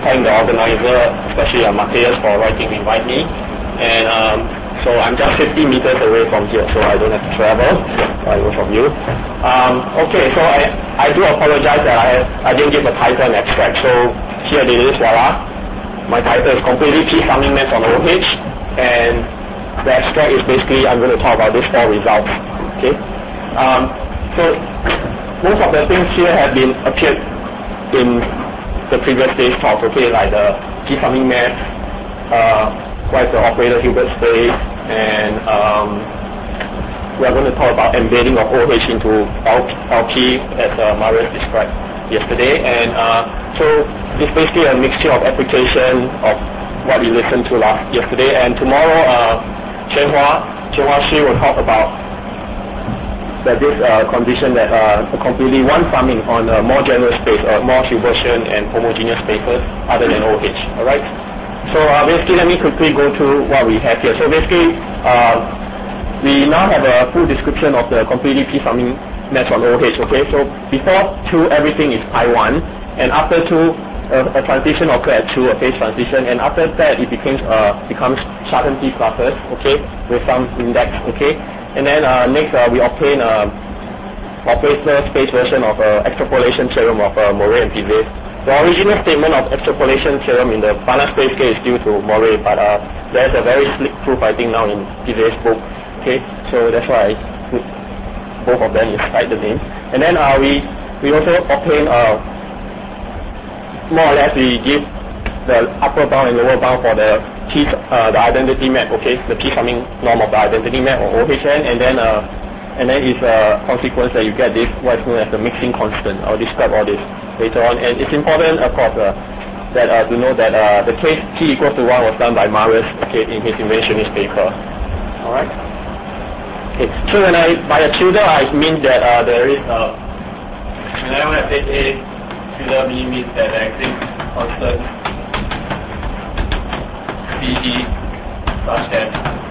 thank the organizer, especially Matthias, for writing invite me. And so I'm just 50 meters away from here, so I don't have to travel away from you. Okay, so I do apologize that I didn't give a title and abstract. So here it is, voila. My title is Completely P-Summing Maths on OH, and the abstract is basically I'm going to talk about these 4 results. Okay. So most of the things here have been appeared in the previous day's talk. Okay, like the P-Summing Maths, what is the operator Hilbert space, and we are going to talk about embedding of OH into LP as Marius described yesterday. And so it's basically a mixture of application of what we listened to yesterday. And tomorrow, Qianhua Shi will talk about this condition that completely one-summing on a more general space, more Hilbertian and homogeneous spaces other than OH. All right. So basically, let me quickly go through what we have here. So basically, we now have a full description of the completely P-summing maths on OH. Okay, so before 2, everything is pi 1, and after 2, a transition occurs at 2, a phase transition, and after that, it becomes shortened P classes. Okay, with some index. Okay, and then next we obtain operator space version of extrapolation theorem of Morey and Pivet. The original statement of extrapolation theorem in the Banach space case is due to Morey, but there's a very slick proof I think now in Pivet's book. Okay, so that's why I put both of them inside the name. And then we also obtain more or less we give the upper bound and lower bound for the identity map. Okay, the P-summing norm of the identity map or OHN, and then is a consequence that you get this what is known as the mixing constant. I'll describe all this later on. And it's important, of course, that to know that the case T equals to 1 was done by Marius, okay, in his inventionist paper. All right. Okay. So when by a tutor, I mean that there is whenever I say A, tutor B means that there exists constant PE such that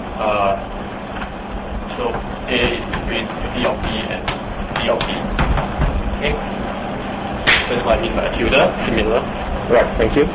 so A is between P of P and P of P. Okay. That's what I mean by a tutor, similar. Right, thank you.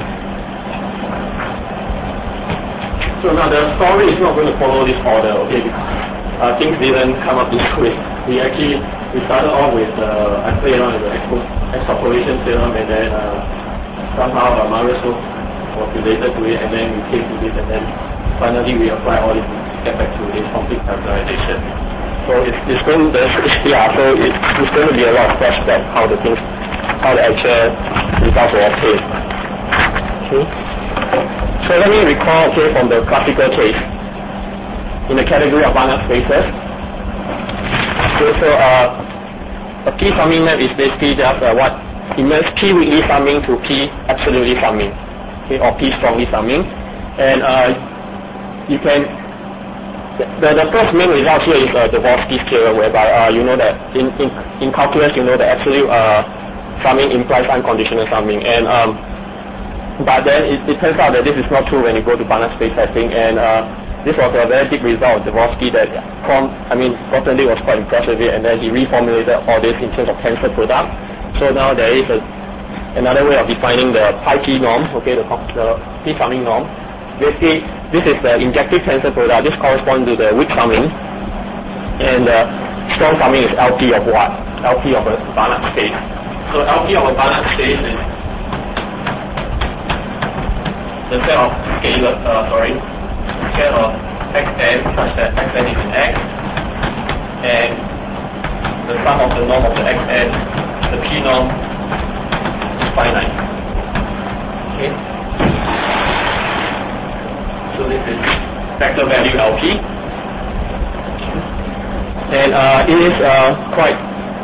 So now the story is not going to follow this order, okay, because things didn't come up this way. We started off with, I played around with the extrapolation theorem, and then somehow Marius was related to it, and then we came to this, and then finally we apply all this to get back to this complete factorization. So it's going to be a lot of flashback how the actual results were obtained. Okay. So let me recall from the classical case in the category of Banach spaces. Okay, so a P-summing map is basically just what immerse P weakly summing to P absolutely summing, okay, or P strongly summing, and you can. The first main result here is Dvorsky's theorem, whereby you know that in calculus you know that absolute summing implies unconditional summing, and but then it turns out that this is not true when you go to Banach space setting, and this was a very deep result of Dvorsky that Grothendieck was quite impressed with it, and then he reformulated all this in terms of tensor product. So now there is another way of defining the pi P norm, okay, the P-summing norm. Basically, this is the injective tensor product. This corresponds to the weak summing, and the strong summing is LP of what? LP of a Banach space. So LP of a Banach space is the set of scalar, set of xn such that xn is in x, and the sum of the norm of the xn, the P norm, is finite. Okay. So this is vector value LP, and it is quite.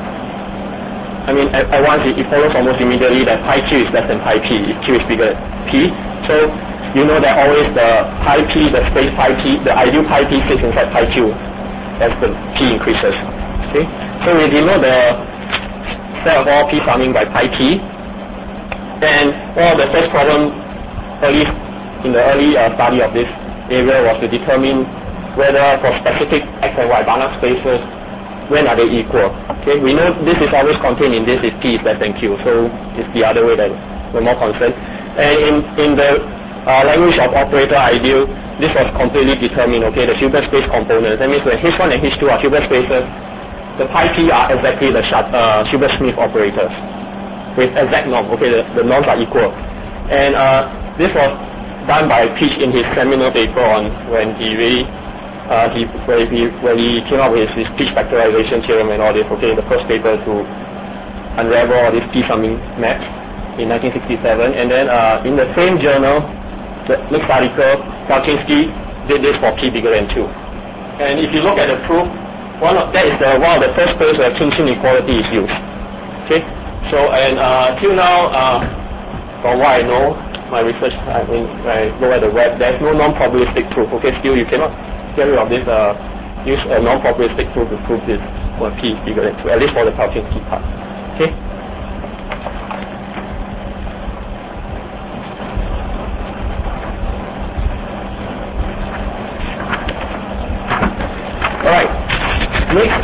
At once it follows almost immediately that pi q is less than pi p if q is bigger than p. So you know that always the pi p, the space pi p, the ideal pi p sits inside pi q as the p increases. Okay. So we denote the set of all p summing by pi p, and one of the first problem in the early study of this area was to determine whether for specific x and y Banach spaces, when are they equal. Okay, we know this is always contained in this if p is less than q, so it's the other way that we're more concerned. And in the language of operator ideal, this was completely determined, okay, the Hilbert space components. That means when H1 and H2 are Hilbert spaces, the pi p are exactly the Hilbert-Smith operators with exact norm, okay, the norms are equal. And this was done by Peach in his seminal paper on when he really when he came up with his Peach factorization theorem and all this, okay, the first paper to unravel all these p-summing maps in 1967. And then in the same journal, the next article, Pelczynski did this for p bigger than 2. And if you look at the proof, that is one of the first places where Khinchin equality is used. Okay, so and till now, from what I know, my research, I mean, I look at the web, there's no non-probabilistic proof. Okay, still you cannot get rid of this. Use a non-probabilistic proof to prove this for p bigger than 2, at least for the Pelczynski part. Okay. Alright, next,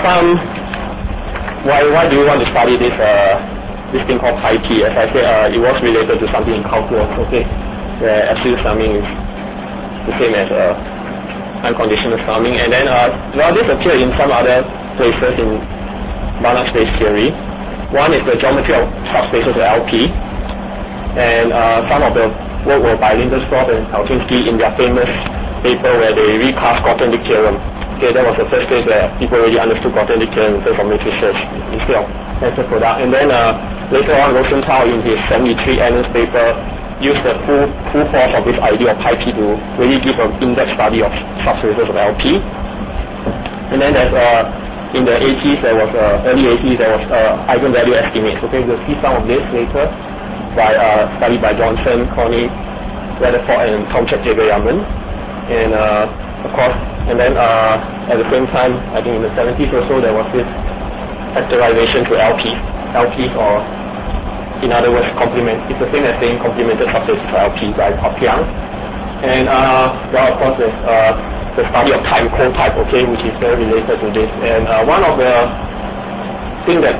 why do you want to study this thing called pi p? As I said, it was related to something in calculus, okay, where absolute summing is the same as unconditional summing. And then, well, this appeared in some other places in Banach space theory. One is the geometry of subspaces of LP, and some of the work were by Lindersdorf and Pelczynski in their famous paper where they recast Grothendieck theorem. Okay, that was the first place where people really understood Grothendieck theorem in terms of matrices instead of tensor product. And then later on, Rosenthal in his 73 Annals paper used the full force of this idea of pi p to really give an in-depth study of subspaces of LP. And then there's in the 80s, there was early 80s, there was eigenvalue estimates. Okay, we'll see some of this later by study by Johnson, Connie, Rutherford, and Tomczak Jager-Yaman. And of course, and then at the same time, I think in the 70s or so, there was this factorization to LPs, or in other words, it's the same as saying complemented subspaces for LP by Papiang. And well, of course, there's the study of type, co-type, okay, which is very related to this. And one of the things that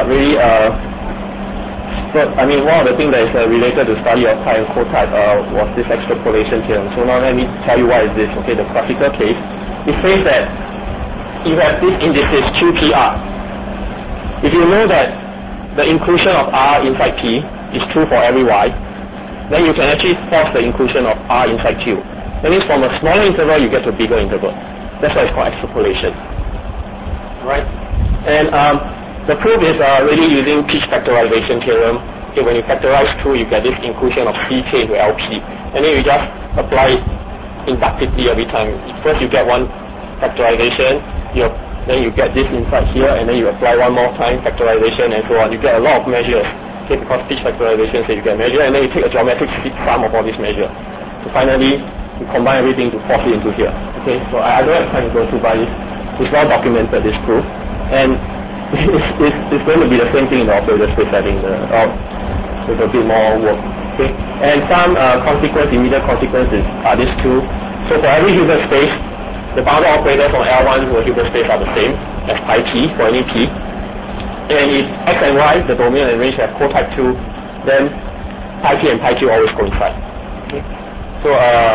one of the things that is related to study of type and co-type was this extrapolation theorem. So now let me tell you what is this. Okay, the classical case. It says that you have this indices QPR. If you know that the inclusion of R inside P is true for every Y, then you can actually force the inclusion of R inside Q. That means from a smaller interval you get to a bigger interval. That's why it's called extrapolation. Right? And the proof is really using Peach factorization theorem. Okay, when you factorize through, you get this inclusion of CK into LP. And then you just apply it inductively every time. First you get one factorization, then you get this inside here, and then you apply one more time factorization and so on. You get a lot of measures. Okay, because Peach factorization says you get a measure, and then you take a geometric sum of all these measures. So finally, you combine everything to force it into here. Okay, so I don't have time to go through, but it's well documented, this proof. And it's going to be the same thing in the operator space setting, with a bit more work. Okay, and some immediate consequences are these two. So for every Hilbert space, the boundary operators on L1 for Hilbert space are the same as pi p for any p. And if x and y, the domain and range, have co-type 2, then pi p and pi q always coincide. Okay. So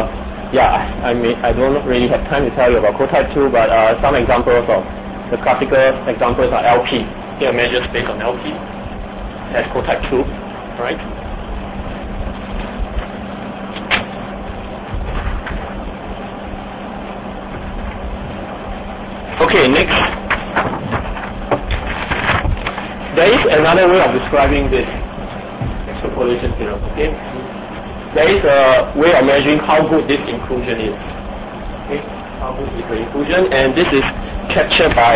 I don't really have time to tell you about co-type 2, but some examples of the classical examples are LP. Here, measure space on LP has co-type 2, right? Okay, next. There is another way of describing this extrapolation theorem. Okay, there is a way of measuring how good this inclusion is. Okay, how good is the inclusion, and this is captured by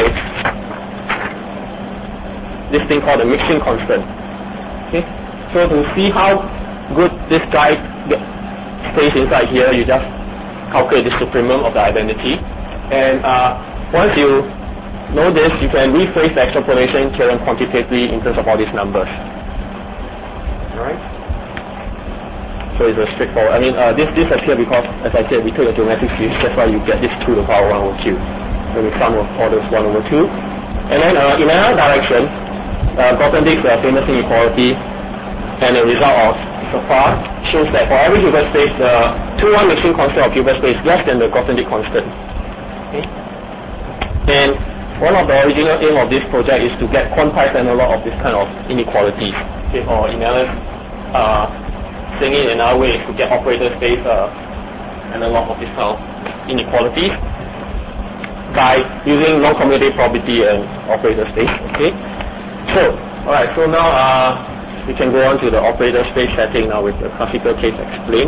this thing called the mixing constant. Okay, so to see how good this guy stays inside here, you just calculate the supremum of the identity, and once you know this, you can rephrase the extrapolation theorem quantitatively in terms of all these numbers. Alright? So it's a straightforward. This appears because, as I said, we take a geometric series, that's why you get this 2 to the power 1 over q. So we sum of orders 1 over 2. And then in another direction, Grothendieck's famous inequality and the result of so far shows that for every Hilbert space, the 2-1 mixing constant of Hilbert space is less than the Grothendieck constant. Okay? And one of the original aim of this project is to get quantized analog of this kind of inequalities. Okay? Or in other saying it in another way, is to get operator space analog of this kind of inequalities by using non-commutative probability and operator space. Okay? So, alright, so now we can go on to the operator space setting now with the classical case explained.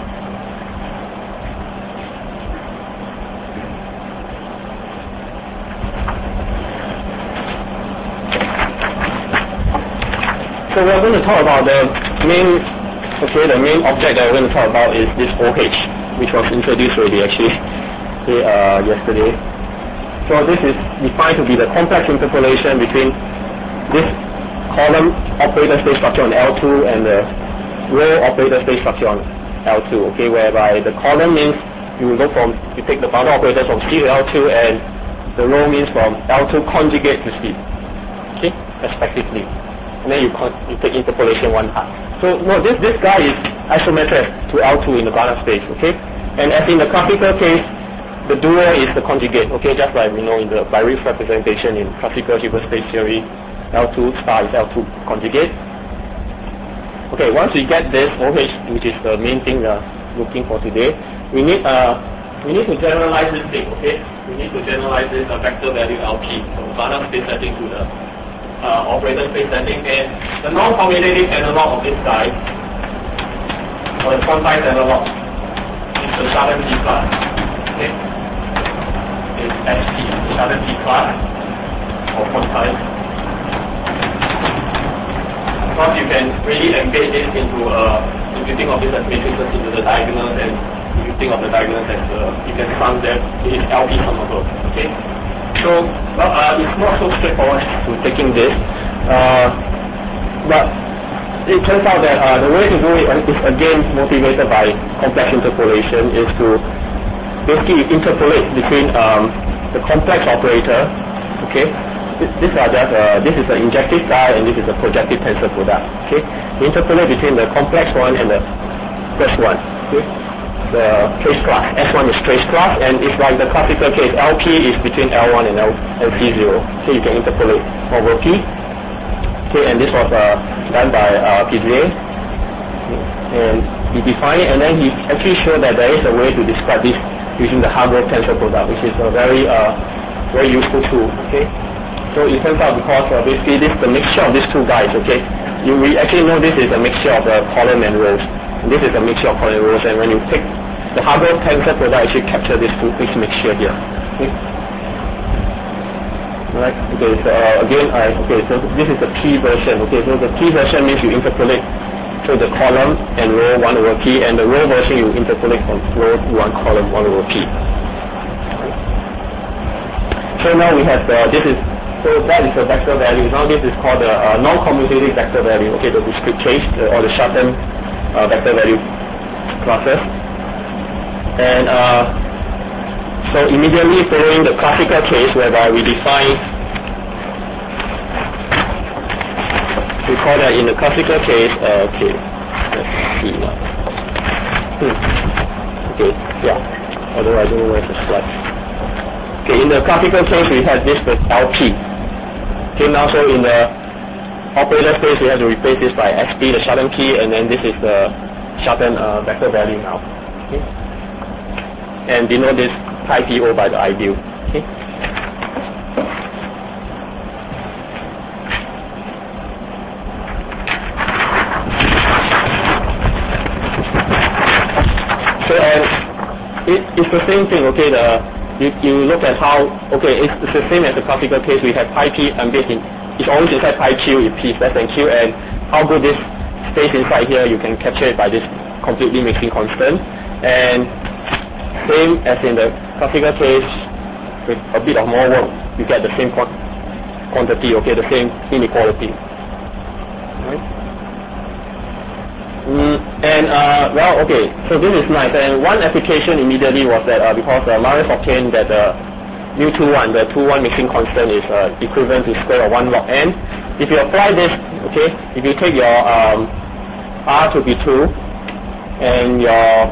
So we're going to talk about the main object that we're going to talk about is this OH, which was introduced already actually yesterday. So this is defined to be the complex interpolation between this column operator space structure on L2 and the row operator space structure on L2. Okay, whereby the column means you take the boundary operators from C to L2, and the row means from L2 conjugate to C. Okay, respectively. And then you take interpolation one half. So no, this guy is isometric to L2 in the Banach space. Okay, and as in the classical case, the dual is the conjugate. Okay, just like we know in the Birief representation in classical Hilbert space theory, L2 star is L2 conjugate. Okay, once we get this OH, which is the main thing we are looking for today, we need to generalize this thing. Okay, we need to generalize this vector value LP from Banach space setting to the operator space setting, and the non-commutative analog of this guy, or the quantized analog, is the Chardin T class. Okay, is SP, the Chardin T class, or quantized. Because you can really embed this into if you think of this as matrices into the diagonals, and if you think of the diagonals as you can sum them, it is LP summable. Okay. So it's not so straightforward to taking this, but it turns out that the way to do it is again motivated by complex interpolation, is to basically interpolate between the complex operator. Okay, this is an injective guy and this is a projective tensor product. Okay, we interpolate between the complex one and the first one. Okay, the trace class S1 is trace class, and it's like the classical case. LP is between L1 and LC0. Okay, you can interpolate over P. Okay, and this was done by Pizzier, and he defined it, and then he actually showed that there is a way to describe this using the Hargrove tensor product, which is a very useful tool. Okay, so it turns out because basically this is the mixture of these two guys. Okay, we actually know this is a mixture of the column and rows. And this is a mixture of column and rows, and when you take the Hargrove tensor product, actually capture this mixture here. Okay. Right. Okay. So so this is the P version. Okay. So the P version means you interpolate through the column and row 1 over P, and the row version you interpolate from row 1 column 1 over P. Okay. So now we have that is the vector value. Now this is called the non-commutative vector value. Okay, the discrete case or the Chardin vector value classes. And so immediately following the classical case, whereby we call that in the classical case, okay, let's see now. Okay, yeah, although I don't know where's the slide. Okay, in the classical case we have this with LP. Okay, now so in the operator space we have to replace this by SP, the Chardin P, and then this is the Chardin vector value now. Okay, and denote this pi PO by the ideal. Okay. So it's the same thing. Okay, you look at how it's the same as the classical case. We have pi P embedded in. It's always inside pi Q if P is less than Q, and how good this space inside here you can capture it by this completely mixing constant. And same as in the classical case, with a bit of more work, you get the same quantity, okay, the same inequality. Right? So this is nice. And one application immediately was that because Marius obtained that mu21, the 2-1 mixing constant is equivalent to square of 1 log n. If you apply this, okay, if you take your R to be 2 and your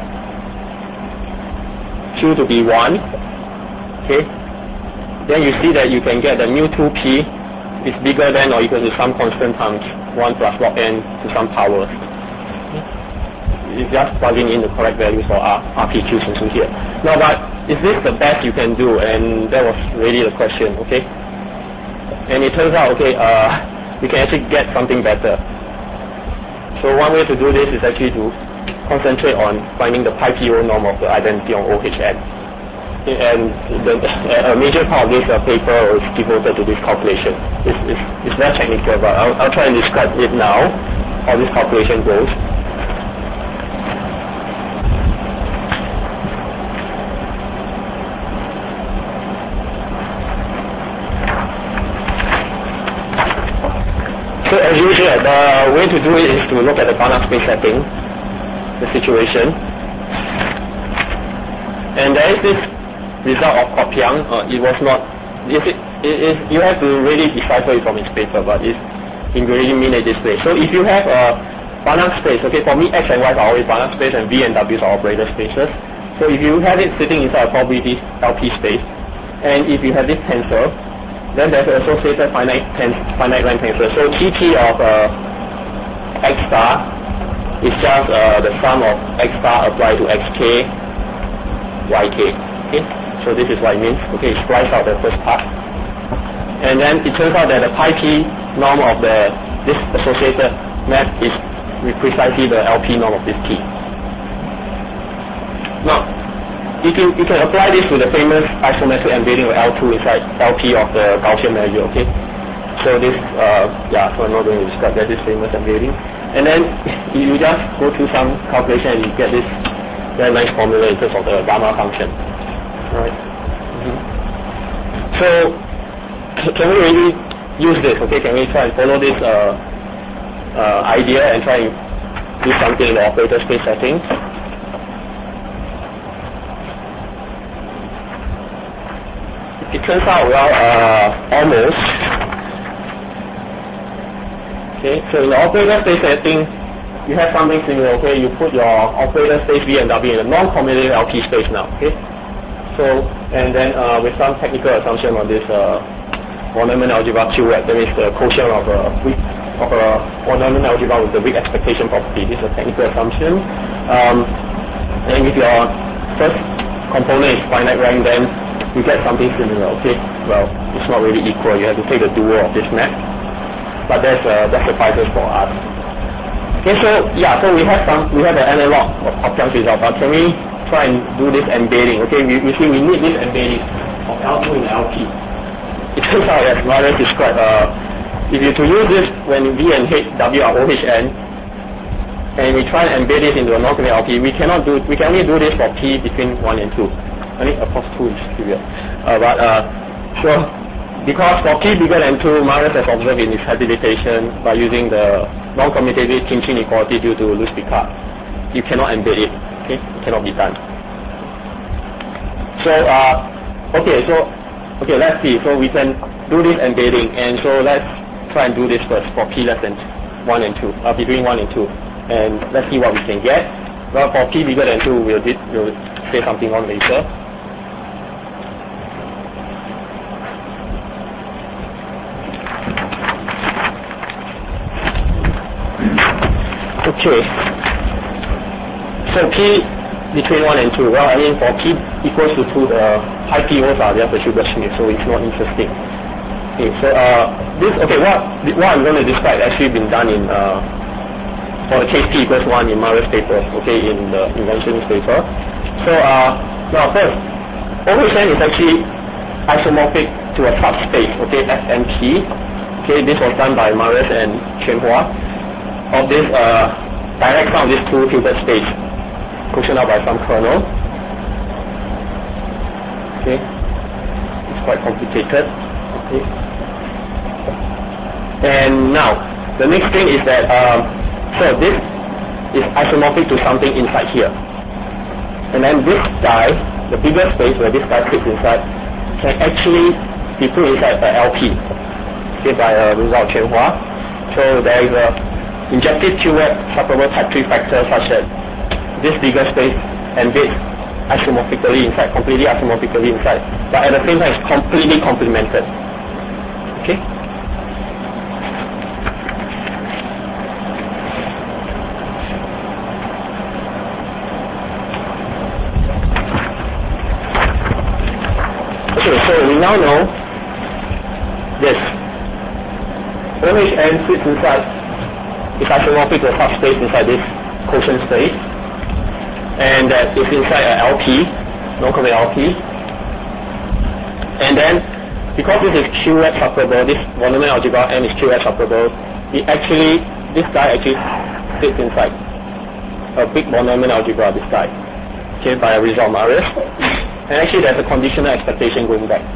Q to be 1. Okay. Then you see that you can get the mu 2p is bigger than or equal to some constant times 1 plus log n to some power. You're just plugging in the correct values for RPQs into here. Now, but is this the best you can do? And that was really the question, okay? And it turns out, okay, you can actually get something better. So one way to do this is actually to concentrate on finding the pi PO norm of the identity on OHN. And a major part of this paper is devoted to this calculation. It's very technical, but I'll try and describe it now, how this calculation goes. So as usual, the way to do it is to look at the Banach space setting, the situation. And there is this result of Kopiang. It was not, you have to really decipher it from its paper, but it really mean it this way. So if you have a Banach space, okay, for me X and Y are always Banach space and V and W are operator spaces. So if you have it sitting inside a probability LP space, and if you have this tensor, then there's an associated finite rank tensor. So TT of X star is just the sum of X star applied to XK, YK. Okay? So this is what it means. Okay, splice out the first part. And then it turns out that the pi P norm of this associated map is precisely the LP norm of this T. Now, you can apply this to the famous isometric embedding of L2 inside LP of the Gaussian measure, okay? So this, so I'm not going to describe that, this famous embedding. And then you just go through some calculation and you get this very nice formula in terms of the gamma function. Alright. So, can we really use this, okay? Can we try and follow this idea and try and do something in the operator space setting? It turns out, well, almost. Okay, so in the operator space setting, you have something similar, okay? You put your operator space V and W in a non-commutative LP space now, okay? So, and then with some technical assumption on this von Neumann algebra QX, that is the quotient of a von Neumann algebra with the weak expectation property. This is a technical assumption. And if your first component is finite rank, then you get something similar, okay? Well, it's not really equal. You have to take the dual of this map. But that suffices for us. Okay, so yeah, so we have an analog of Kopiang's result, but can we try and do this embedding? Okay, we see we need this embedding of L2 in LP. It turns out, as Marius described, if you to use this when V and W are OHN, and we try and embed it into a non-commutative LP, we can only do this for P between 1 and 2. I think of course 2 is period. So because for P bigger than 2, Marius has observed in his habilitation by using the non-commutative Khinchin inequality due to Louis-Picard, you cannot embed it. Okay, it cannot be done. So okay, let's see. So we can do this embedding, and so let's try and do this first for P less than 1 and 2, between 1 and 2, and let's see what we can get. Well, for P bigger than 2, we'll say something on later. Okay, so P between 1 and 2, well, I mean for P equals to 2, the high POs are just a Hilbert-Schmidt, so it's not interesting. Okay, so what I'm going to describe actually been done in for the case P equals 1 in Marius' paper, okay, in the inventionist paper. So now first, OHN is actually isomorphic to a subspace, okay, FNP. Okay, this was done by Marius and Quanhua of this direct sum of these two Hilbert space, quotient out by some kernel. Okay, it's quite complicated. Okay, and now the next thing is that so this is isomorphic to something inside here, and then this guy, the bigger space where this guy fits inside, can actually be put inside a LP, okay, by a result Quanhua. So there is a injective QF separable type 3 factors such as this bigger space and this isomorphically inside, completely isomorphically inside, but at the same time it's completely complemented. Okay? Okay, so we now know this. OHN sits inside, is isomorphic to a subspace inside this quotient space, and that is inside a LP, non-covalent LP. And then, because this is QF separable, this monomer algebra N is QF separable, this guy actually sits inside a big monomer algebra, this guy, okay, by a result of Marius. And actually there's a conditional expectation going back.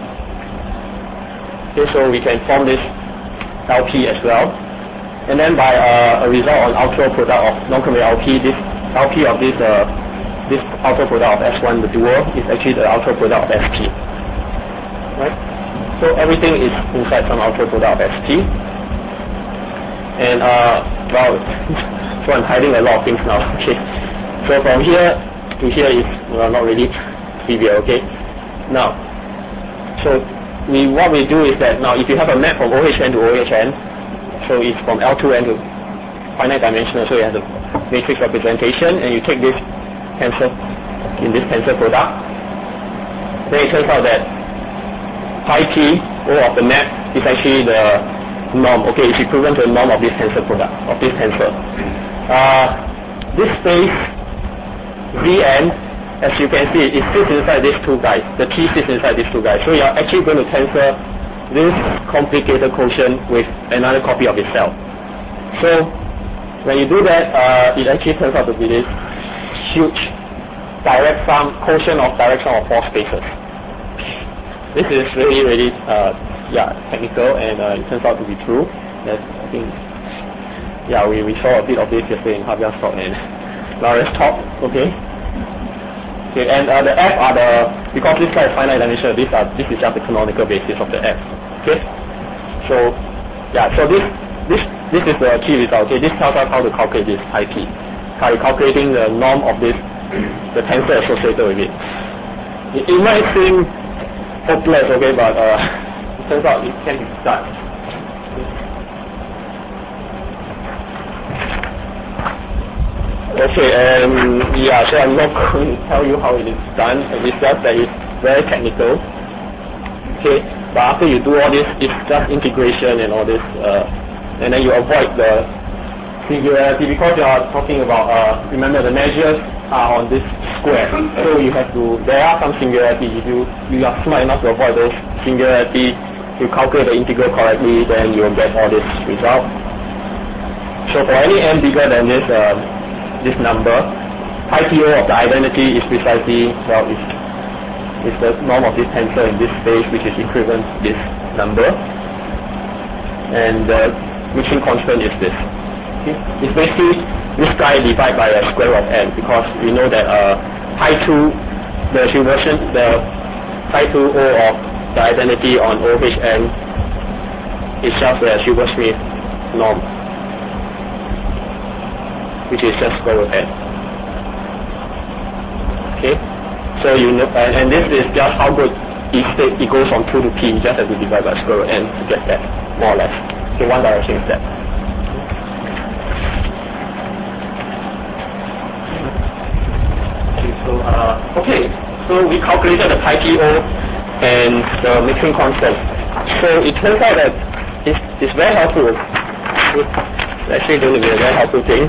Okay, so we can form this LP as well. And then by a result on ultra product of non-covalent LP, this LP of this ultra product of S1, the dual, is actually the ultra product of SP. Right? So everything is inside some ultra product of SP. And well, so I'm hiding a lot of things now. Okay. So from here to here is not really trivial. Okay. Now, so what we do is that now if you have a map from OHN to OHN, so it's from L2N to finite dimensional, so you have the matrix representation, and you take this tensor in this tensor product, then it turns out that pi t O of the map is actually the norm. Okay, it's equivalent to the norm of this tensor product, of this tensor. This space Vn, as you can see, it sits inside these two guys. The T sits inside these two guys. So you are actually going to tensor this complicated quotient with another copy of itself. So when you do that, it actually turns out to be this huge direct sum quotient of direct sum of four spaces. This is really, really technical, and it turns out to be true. That I think, we saw a bit of this yesterday in Javier talk and Lara's talk. Okay. Okay, and the F are because this guy is finite dimensional, this is just the canonical basis of the F. Okay, so this is the key result. Okay, this tells us how to calculate this IP. By calculating the norm of this, the tensor associated with it. It might seem hopeless, okay, but it turns out it can be done. Okay, so I'm not going to tell you how it is done. It's just that it's very technical. Okay, but after you do all this, it's just integration and all this, and then you avoid the singularity because you are talking about, remember the measures are on this square. So you have to, there are some singularity. If you are smart enough to avoid those singularity, you calculate the integral correctly, then you will get all this result. So for any n bigger than this number, pi t O of the identity is precisely, is the norm of this tensor in this space, which is equivalent to this number, and the mixing constant is this. Okay? It's basically this guy divided by a square root of n, because we know that pi 2, the Hilbertian, the pi 2 O of the identity on OHN is just the Hilbert-Smith norm, which is just square root of n. Okay, so you know, and this is just how good it goes from 2 to p. You just have to divide by square root of n to get that, more or less. Okay, one direction is that. Okay, so we calculated the pi t O and the mixing constant. So it turns out that it's very helpful. It's actually going to be a very helpful thing.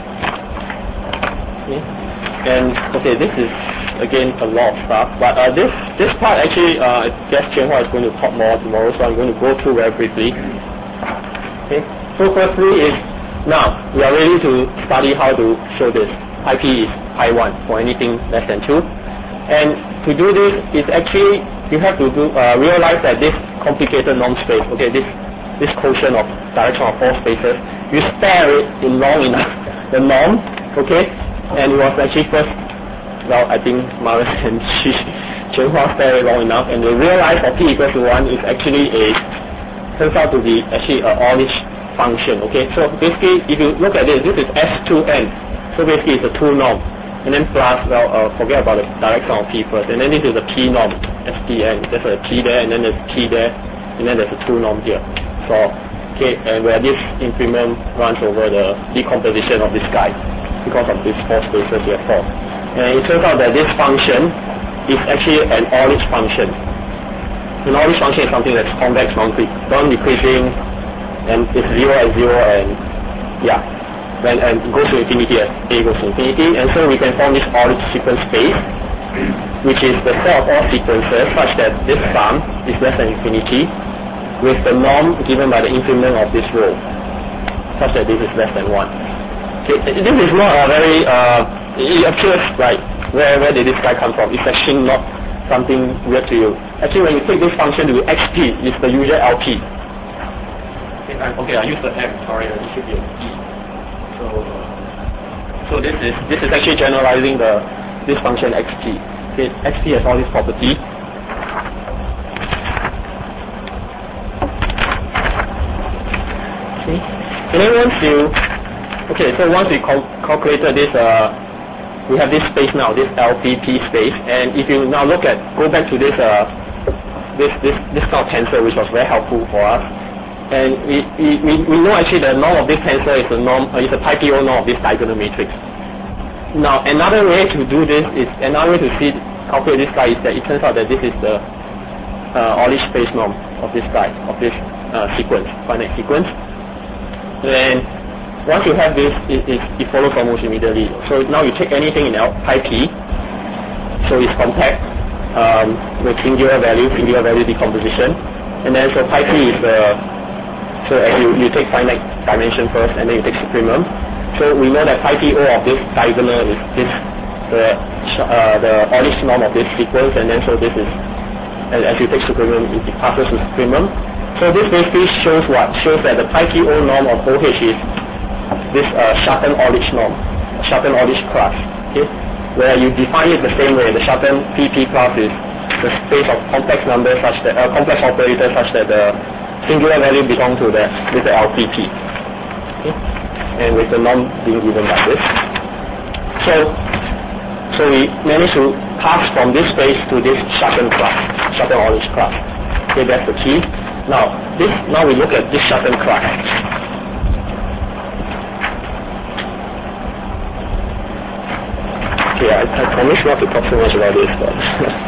Okay. And okay, this is again a lot of stuff, but this part actually, I guess Qianhua is going to talk more tomorrow, so I'm going to go through very briefly. Okay. So firstly is, now we are ready to study how to show this. Pi p is pi 1 for anything less than 2, and to do this is actually you have to realize that this complicated norm space, okay, this quotient of direction of four spaces, you stare it in long enough, the norm, okay. And it was actually first, I think Marius and Qianhua stare it long enough, and they realized that p equals to 1 is actually turns out to be actually a Ornish function. Okay, so basically, if you look at this is S2n. So basically, it's a 2 norm, and then plus, forget about the direct sum of p first, and then this is a p norm, STn. There's a p there, and then there's p there, and then there's a 2 norm here. So, okay, and where this increment runs over the decomposition of this guy because of these 4 spaces we have formed. And it turns out that this function is actually an Orlich function. An Orlich function is something that's convex, non-decreasing, and it's 0 at 0, and yeah, and it goes to infinity as a goes to infinity, and so we can form this Orlich sequence space, which is the set of all sequences such that this sum is less than infinity, with the norm given by the increment of this row, such that this is less than 1. Okay, this is not a very, it appears like, where did this guy come from? It's actually not something weird to you. Actually, when you take this function to xp, it's the usual LP. Okay, I use the M, sorry, it should be an E. So this is actually generalizing this function xp. Okay, xp has all these properties. Okay, and then once we calculated this, we have this space now, this LPP space, and if you now go back to this kind of tensor, which was very helpful for us, and we know actually the norm of this tensor is a pi PO norm of this diagonal matrix. Now another way to do this is calculate this guy is that it turns out that this is the Orlich space norm of this guy, of this sequence, finite sequence. And once you have this, it follows almost immediately. So now you take anything in pi p, so it's compact with singular value decomposition, and then so pi p is so you take finite dimension first, and then you take supremum. So we know that pi PO of this diagonal is the Orlich norm of this sequence, and then so this is, as you take supremum, it passes to supremum. So this basically shows what? Shows that the pi PO norm of OH is this Schatten-Orlich norm, Schatten-Orlich class, okay? Where you define it the same way. The Schatten PP class is the space of complex numbers such that complex operators such that the singular value belongs to the LPP, okay? And with the norm being given by this. So we managed to pass from this space to this Schatten class, Schatten-Orlich class. Okay, that's the key. Now we look at this Schatten class. Okay, I promise not to talk so much about this, but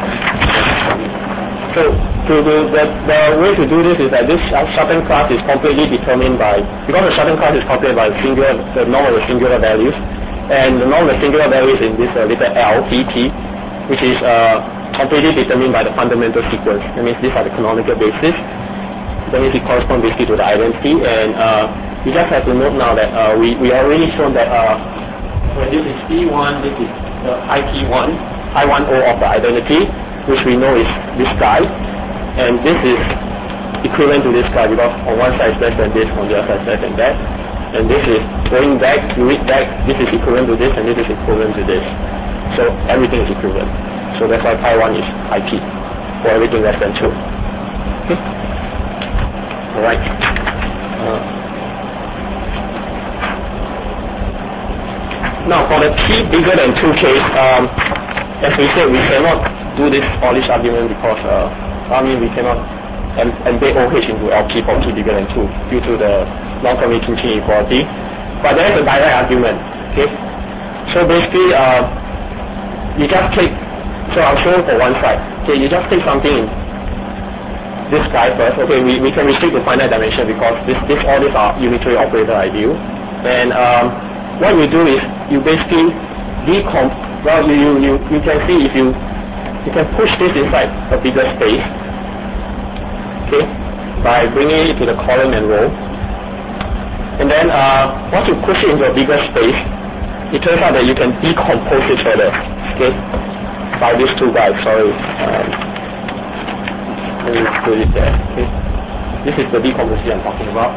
so the way to do this is that this Schatten class is completely determined by, because the Schatten class is calculated by the norm of the singular values, and the norm of the singular values in this little L, PT, which is completely determined by the fundamental sequence. That means these are the canonical bases. That means it corresponds basically to the identity, and you just have to note now that we already shown that when this is P1, this is the I1O of the identity, which we know is this guy, and this is equivalent to this guy because on one side is less than this, on the other side is less than that, and this is going back, you read back, this is equivalent to this, and this is equivalent to this. So everything is equivalent. So that's why pi1 is IP for everything less than 2. Okay? Alright. Now for the t bigger than 2 case, as we said, we cannot do this Orlich argument because we cannot embed OH into LP for t bigger than 2 due to the non-commuting inequality. But there is a direct argument. Okay, so basically you just take. So I'll show for one side. Okay, you just take something in this guy first. Okay, we can restrict to finite dimension because all these are unitary operator ideal, and what you do is you basically you can see if you can push this inside a bigger space, okay, by bringing it to the column and row, and then once you push it into a bigger space, it turns out that you can decompose it further, okay, by these two guys. Sorry, let me put it there. Okay, this is the decomposition I'm talking about.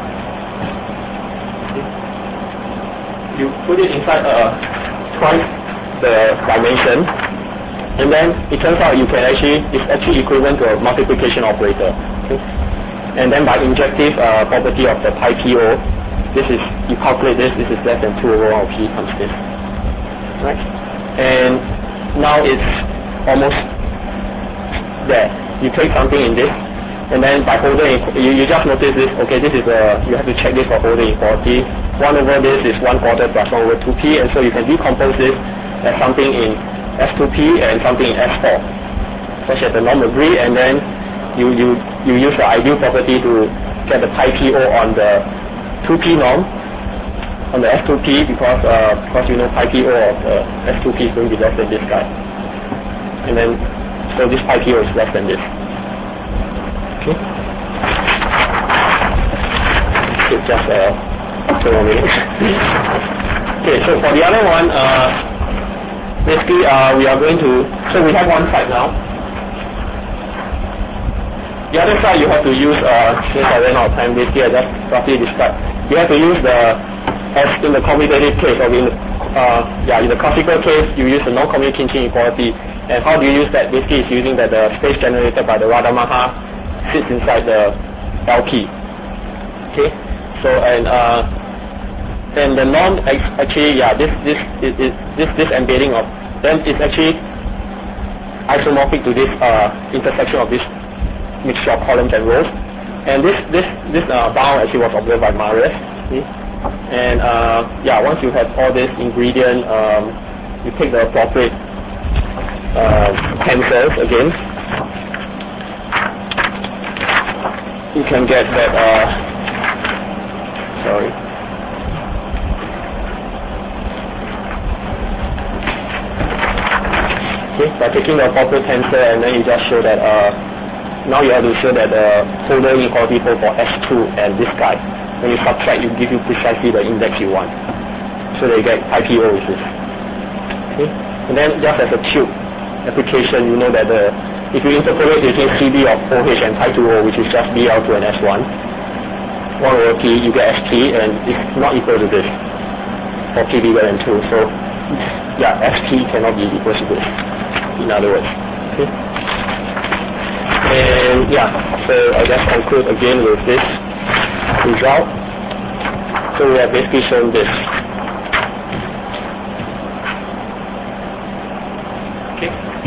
You put it inside twice the dimension, and then it turns out it's actually equivalent to a multiplication operator. Okay? And then by injective property of the pi PO, this is, you calculate this is less than 2 over 1 of P times this. Right? And now it's almost there. You take something in this, and then by Holder, you just notice this, okay, this is you have to check this for Holder inequality. 1 over this is 1/4 plus 1 over 2P, and so you can decompose this as something in S2P and something in S4, such that the norm agree, and then you use the ideal property to get the pi PO on the 2P norm, on the S2P, because you know pi PO of S2P is going to be less than this guy. And then, so this pi PO is less than this. Okay? It's just 2 more minutes. Okay, so for the other one, basically we are going to, so we have one side now. The other side you have to use, since I ran out of time, basically I just roughly described. You have to use as in the commutative case, or in the classical case, you use the non-commutative Khinchin inequality. And how do you use that? Basically it's using that the space generated by the Radamacher sits inside the LP. Okay? So, and the norm actually, this embedding of them is actually isomorphic to this intersection of this mixture of columns and rows, and this bound actually was observed by Marius. And once you have all this ingredient, you take the appropriate tensors again, you can get that. Okay, by taking the appropriate tensor, and then you just show that. Now you have to show that the Holder inequality holds for S2 and this guy. When you subtract, it will give you precisely the index you want. So that you get pi PO with this. Okay? And then just as a tube application, you know that if you interpolate between CB of OH and pi 2O, which is just BL2 and S1, 1 over P, you get ST, and it's not equal to this for P bigger than 2. So, ST cannot be equal to this, in other words. Okay? And so I just conclude again with this result. So we have basically shown this. Okay.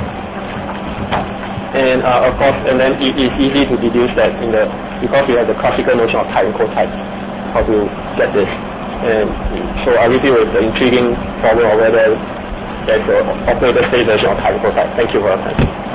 And of course, and then it is easy to deduce that because we have the classical notion of type and cotype, how to get this. And so I leave you with the intriguing problem of whether there's an operator state version of type and cotype. Thank you for your time.